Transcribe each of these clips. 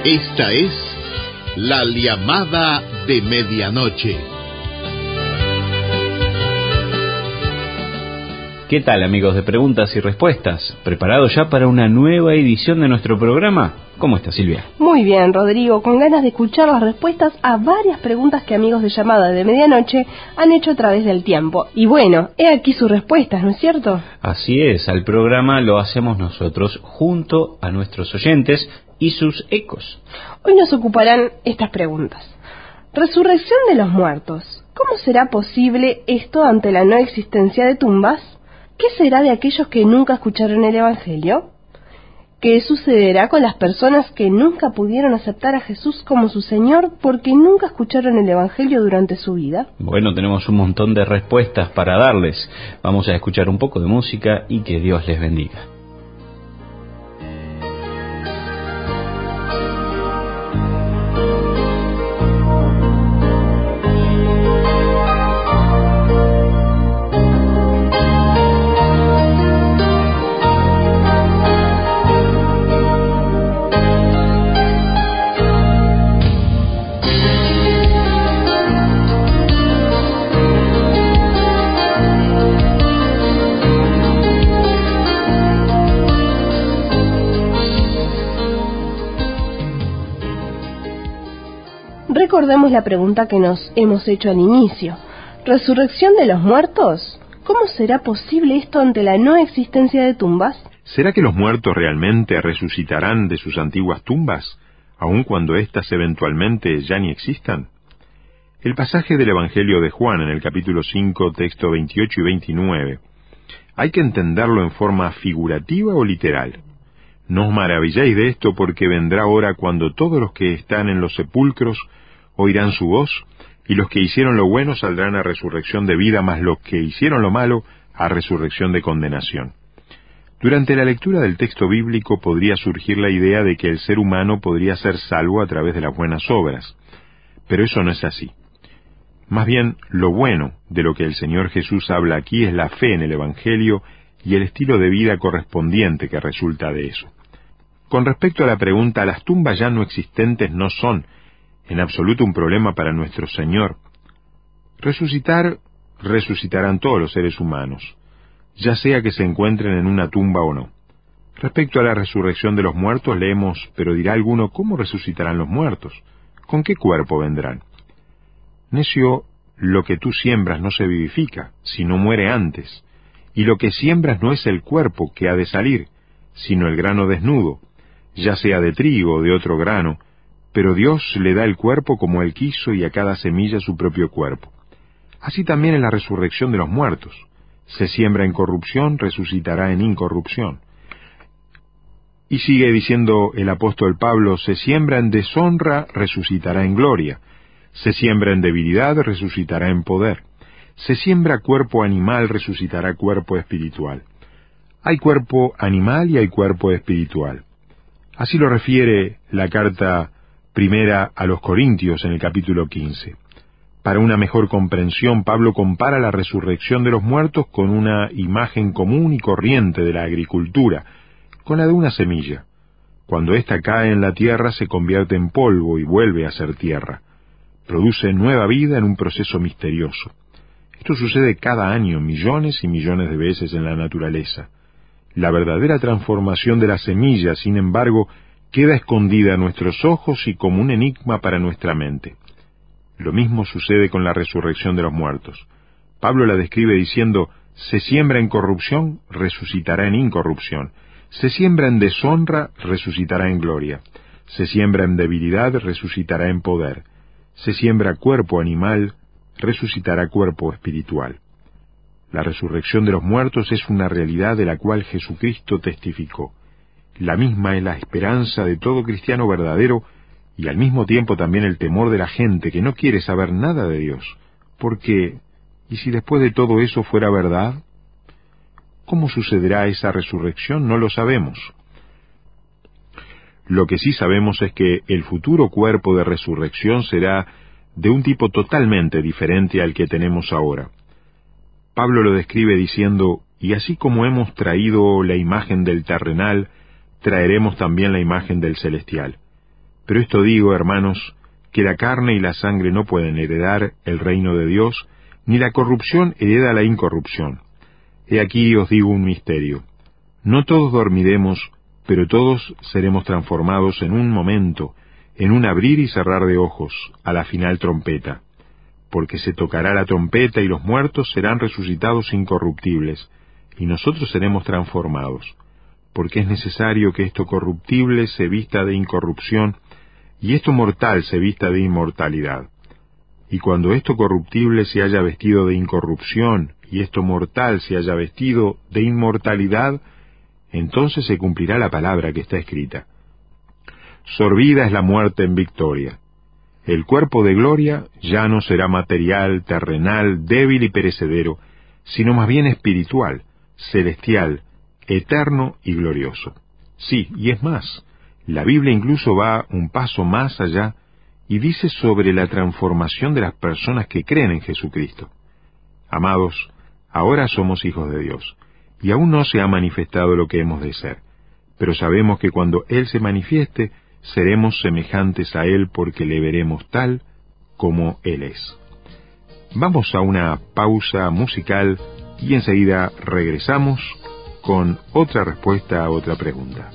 Esta es la llamada de medianoche. ¿Qué tal, amigos de Preguntas y Respuestas? ¿Preparados ya para una nueva edición de nuestro programa? ¿Cómo está, Silvia? Muy bien, Rodrigo, con ganas de escuchar las respuestas a varias preguntas que amigos de Llamada de Medianoche han hecho a través del tiempo. Y bueno, he aquí sus respuestas, ¿no es cierto? Así es, al programa lo hacemos nosotros junto a nuestros oyentes y sus ecos. Hoy nos ocuparán estas preguntas. Resurrección de los muertos. ¿Cómo será posible esto ante la no existencia de tumbas? ¿Qué será de aquellos que nunca escucharon el Evangelio? ¿Qué sucederá con las personas que nunca pudieron aceptar a Jesús como su Señor porque nunca escucharon el Evangelio durante su vida? Bueno, tenemos un montón de respuestas para darles. Vamos a escuchar un poco de música y que Dios les bendiga. Recordemos la pregunta que nos hemos hecho al inicio. ¿Resurrección de los muertos? ¿Cómo será posible esto ante la no existencia de tumbas? ¿Será que los muertos realmente resucitarán de sus antiguas tumbas, aun cuando éstas eventualmente ya ni existan? El pasaje del Evangelio de Juan en el capítulo 5, texto 28 y 29, hay que entenderlo en forma figurativa o literal. No os maravilléis de esto, porque vendrá hora cuando todos los que están en los sepulcros oirán su voz, y los que hicieron lo bueno saldrán a resurrección de vida, mas los que hicieron lo malo a resurrección de condenación. Durante la lectura del texto bíblico podría surgir la idea de que el ser humano podría ser salvo a través de las buenas obras, pero eso no es así. Más bien, lo bueno de lo que el Señor Jesús habla aquí es la fe en el Evangelio y el estilo de vida correspondiente que resulta de eso. Con respecto a la pregunta, las tumbas ya no existentes no son en absoluto un problema para nuestro Señor. Resucitarán todos los seres humanos, ya sea que se encuentren en una tumba o no. Respecto a la resurrección de los muertos, leemos, pero dirá alguno, ¿cómo resucitarán los muertos? ¿Con qué cuerpo vendrán? Necio, lo que tú siembras no se vivifica, sino muere antes, y lo que siembras no es el cuerpo que ha de salir, sino el grano desnudo, ya sea de trigo o de otro grano, pero Dios le da el cuerpo como Él quiso y a cada semilla su propio cuerpo. Así también en la resurrección de los muertos. Se siembra en corrupción, resucitará en incorrupción. Y sigue diciendo el apóstol Pablo, se siembra en deshonra, resucitará en gloria. Se siembra en debilidad, resucitará en poder. Se siembra cuerpo animal, resucitará cuerpo espiritual. Hay cuerpo animal y hay cuerpo espiritual. Así lo refiere la carta primera a los Corintios en el capítulo 15. Para una mejor comprensión, Pablo compara la resurrección de los muertos con una imagen común y corriente de la agricultura, con la de una semilla. Cuando ésta cae en la tierra se convierte en polvo y vuelve a ser tierra. Produce nueva vida en un proceso misterioso. Esto sucede cada año, millones y millones de veces en la naturaleza. La verdadera transformación de la semilla, sin embargo, queda escondida a nuestros ojos y como un enigma para nuestra mente. Lo mismo sucede con la resurrección de los muertos. Pablo la describe diciendo, se siembra en corrupción, resucitará en incorrupción. Se siembra en deshonra, resucitará en gloria. Se siembra en debilidad, resucitará en poder. Se siembra cuerpo animal, resucitará cuerpo espiritual. La resurrección de los muertos es una realidad de la cual Jesucristo testificó. La misma es la esperanza de todo cristiano verdadero y al mismo tiempo también el temor de la gente que no quiere saber nada de Dios. Porque, ¿y si después de todo eso fuera verdad? ¿Cómo sucederá esa resurrección? No lo sabemos. Lo que sí sabemos es que el futuro cuerpo de resurrección será de un tipo totalmente diferente al que tenemos ahora. Pablo lo describe diciendo, y así como hemos traído la imagen del terrenal, traeremos también la imagen del celestial. Pero esto digo, hermanos, que la carne y la sangre no pueden heredar el reino de Dios, ni la corrupción hereda la incorrupción. He aquí os digo un misterio. No todos dormiremos, pero todos seremos transformados en un momento, en un abrir y cerrar de ojos, a la final trompeta. Porque se tocará la trompeta y los muertos serán resucitados incorruptibles, y nosotros seremos transformados. Porque es necesario que esto corruptible se vista de incorrupción, y esto mortal se vista de inmortalidad. Y cuando esto corruptible se haya vestido de incorrupción, y esto mortal se haya vestido de inmortalidad, entonces se cumplirá la palabra que está escrita. Sorbida es la muerte en victoria. El cuerpo de gloria ya no será material, terrenal, débil y perecedero, sino más bien espiritual, celestial, eterno y glorioso. Sí, y es más, la Biblia incluso va un paso más allá y dice sobre la transformación de las personas que creen en Jesucristo. Amados, ahora somos hijos de Dios, y aún no se ha manifestado lo que hemos de ser, pero sabemos que cuando Él se manifieste, seremos semejantes a Él porque le veremos tal como Él es. Vamos a una pausa musical y enseguida regresamos con otra respuesta a otra pregunta.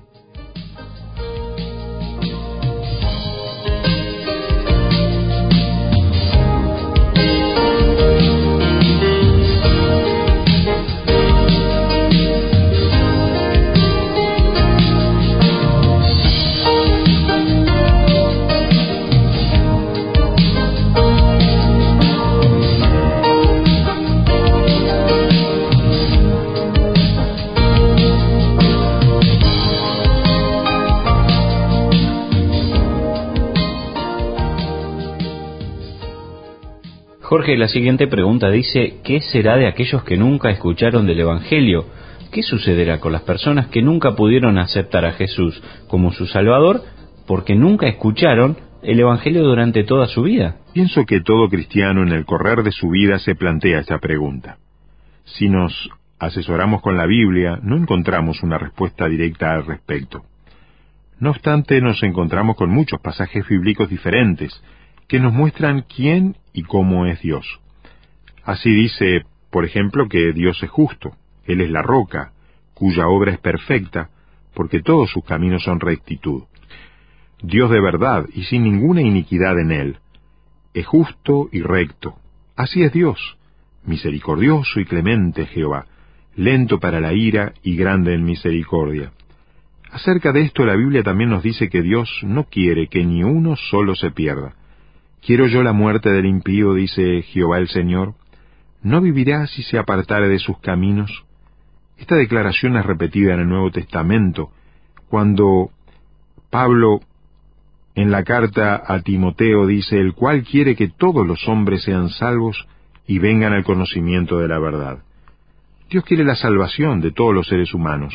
Jorge, la siguiente pregunta dice, ¿qué será de aquellos que nunca escucharon del Evangelio? ¿Qué sucederá con las personas que nunca pudieron aceptar a Jesús como su Salvador porque nunca escucharon el Evangelio durante toda su vida? Pienso que todo cristiano en el correr de su vida se plantea esta pregunta. Si nos asesoramos con la Biblia, no encontramos una respuesta directa al respecto. No obstante, nos encontramos con muchos pasajes bíblicos diferentes que nos muestran quién y cómo es Dios. Así dice, por ejemplo, que Dios es justo, Él es la roca, cuya obra es perfecta, porque todos sus caminos son rectitud. Dios de verdad y sin ninguna iniquidad en Él, es justo y recto. Así es Dios, misericordioso y clemente Jehová, lento para la ira y grande en misericordia. Acerca de esto la Biblia también nos dice que Dios no quiere que ni uno solo se pierda. Quiero yo la muerte del impío, dice Jehová el Señor. ¿No vivirá si se apartare de sus caminos? Esta declaración es repetida en el Nuevo Testamento, cuando Pablo, en la carta a Timoteo, dice, el cual quiere que todos los hombres sean salvos y vengan al conocimiento de la verdad. Dios quiere la salvación de todos los seres humanos.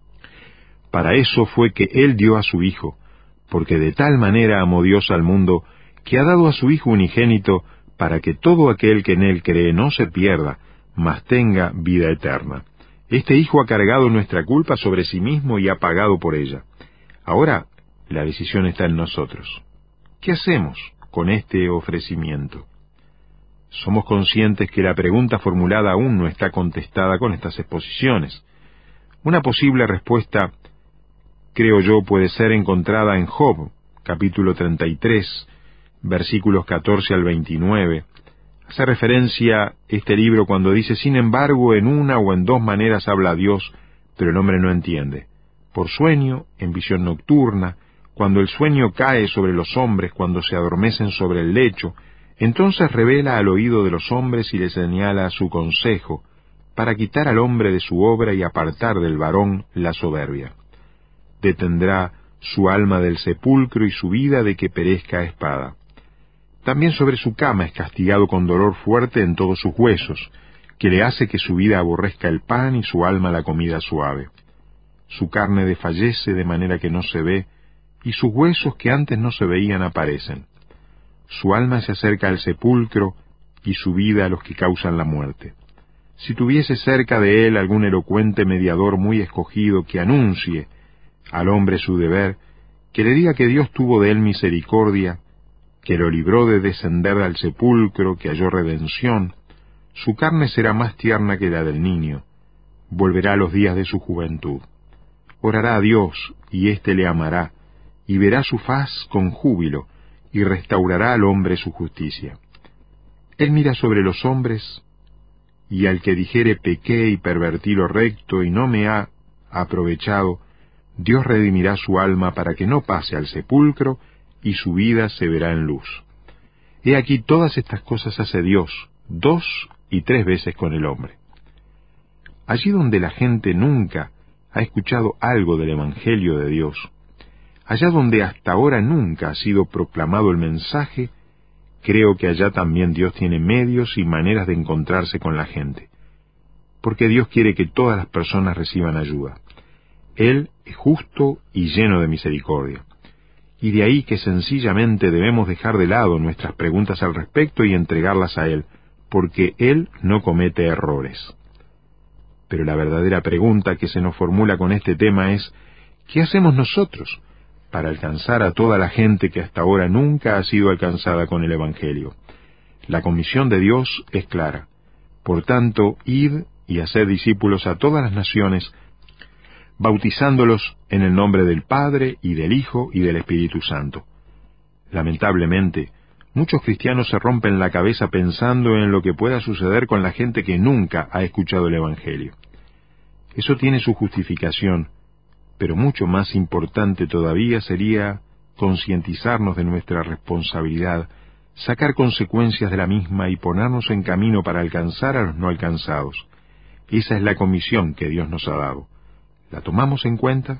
Para eso fue que Él dio a su Hijo, porque de tal manera amó Dios al mundo, que ha dado a su Hijo unigénito, para que todo aquel que en Él cree no se pierda, mas tenga vida eterna. Este Hijo ha cargado nuestra culpa sobre sí mismo y ha pagado por ella. Ahora, la decisión está en nosotros. ¿Qué hacemos con este ofrecimiento? Somos conscientes que la pregunta formulada aún no está contestada con estas exposiciones. Una posible respuesta, creo yo, puede ser encontrada en Job, capítulo 33, versículos 14 al 29. Hace referencia este libro cuando dice, sin embargo, en una o en dos maneras habla Dios, pero el hombre no entiende. Por sueño, en visión nocturna, cuando el sueño cae sobre los hombres, cuando se adormecen sobre el lecho, entonces revela al oído de los hombres y les señala su consejo, para quitar al hombre de su obra y apartar del varón la soberbia. Detendrá su alma del sepulcro y su vida de que perezca a espada. También sobre su cama es castigado con dolor fuerte en todos sus huesos, que le hace que su vida aborrezca el pan y su alma la comida suave. Su carne desfallece de manera que no se ve, y sus huesos que antes no se veían aparecen. Su alma se acerca al sepulcro, y su vida a los que causan la muerte. Si tuviese cerca de él algún elocuente mediador muy escogido que anuncie al hombre su deber, que le diga que Dios tuvo de él misericordia, que lo libró de descender al sepulcro, que halló redención. Su carne será más tierna que la del niño, volverá a los días de su juventud. Orará a Dios, y éste le amará, y verá su faz con júbilo, y restaurará al hombre su justicia. Él mira sobre los hombres, y al que dijere pequé y pervertí lo recto, y no me ha aprovechado, Dios redimirá su alma para que no pase al sepulcro, y su vida se verá en luz. He aquí todas estas cosas hace Dios 2 y 3 veces con el hombre. Allí donde la gente nunca ha escuchado algo del Evangelio de Dios, allá donde hasta ahora nunca ha sido proclamado el mensaje, creo que allá también Dios tiene medios y maneras de encontrarse con la gente, porque Dios quiere que todas las personas reciban ayuda. Él es justo y lleno de misericordia, y de ahí que sencillamente debemos dejar de lado nuestras preguntas al respecto y entregarlas a Él, porque Él no comete errores. Pero la verdadera pregunta que se nos formula con este tema es, ¿qué hacemos nosotros para alcanzar a toda la gente que hasta ahora nunca ha sido alcanzada con el Evangelio? La comisión de Dios es clara. Por tanto, id y haced discípulos a todas las naciones, bautizándolos en el nombre del Padre, y del Hijo, y del Espíritu Santo. Lamentablemente, muchos cristianos se rompen la cabeza pensando en lo que pueda suceder con la gente que nunca ha escuchado el Evangelio. Eso tiene su justificación, pero mucho más importante todavía sería concientizarnos de nuestra responsabilidad, sacar consecuencias de la misma y ponernos en camino para alcanzar a los no alcanzados. Esa es la comisión que Dios nos ha dado. ¿La tomamos en cuenta?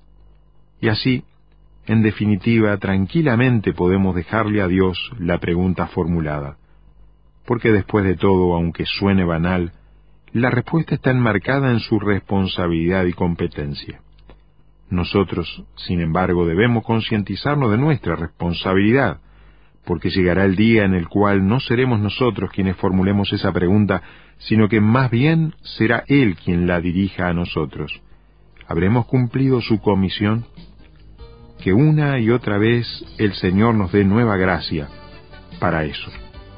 Y así, en definitiva, tranquilamente podemos dejarle a Dios la pregunta formulada. Porque después de todo, aunque suene banal, la respuesta está enmarcada en su responsabilidad y competencia. Nosotros, sin embargo, debemos concientizarnos de nuestra responsabilidad, porque llegará el día en el cual no seremos nosotros quienes formulemos esa pregunta, sino que más bien será Él quien la dirija a nosotros. ¿Habremos cumplido su comisión? Que una y otra vez el Señor nos dé nueva gracia para eso.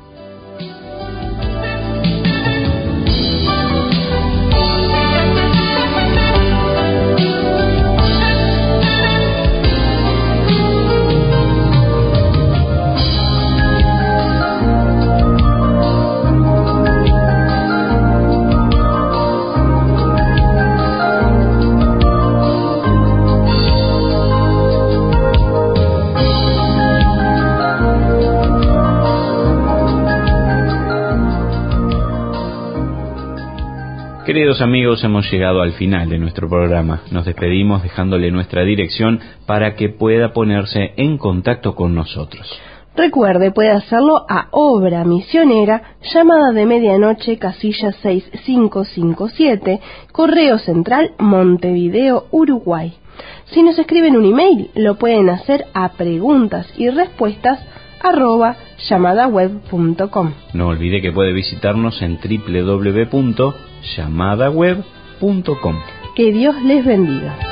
Queridos amigos, hemos llegado al final de nuestro programa. Nos despedimos dejándole nuestra dirección para que pueda ponerse en contacto con nosotros. Recuerde, puede hacerlo a Obra Misionera, Llamada de Medianoche, casilla 6557, Correo Central, Montevideo, Uruguay. Si nos escriben un email, lo pueden hacer a preguntas-y-respuestas@llamadaweb.com. No olvide que puede visitarnos en www.llamadaweb.com. Que Dios les bendiga.